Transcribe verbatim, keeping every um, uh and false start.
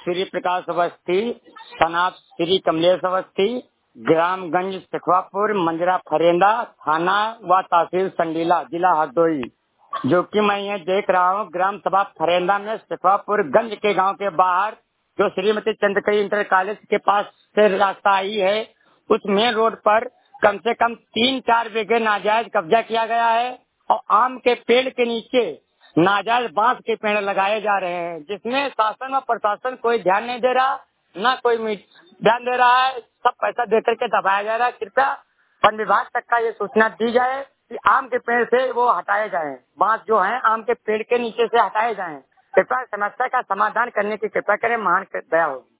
श्री प्रकाश अवस्थी, सनात श्री कमलेश अवस्थी, ग्रामगंज शेखवापुर, मंजरा फरेंदा, थाना व तहसील संडीला, जिला हरदोई। जो कि मैं ये देख रहा हूँ ग्राम सभा फरेंदा में शेखवापुर गंज के गांव के बाहर जो श्रीमती चंद्रकई इंटर कॉलेज के पास से रास्ता आई है, उस मेन रोड पर कम से कम तीन चार बीघे नाजायज कब्जा किया गया है और आम के पेड़ के नीचे नाजायज बांस के पेड़ लगाए जा रहे हैं, जिसमें शासन व प्रशासन कोई ध्यान नहीं दे रहा, न कोई ध्यान दे रहा है। सब पैसा दे करके दबाया जा रहा है। कृपया वन विभाग तक का ये सूचना दी जाए कि आम के पेड़ से वो हटाए जाएं, बांस जो है आम के पेड़ के नीचे से हटाए जाएं। कृपया समस्या का समाधान करने की कृपया करें, महान दया होगी।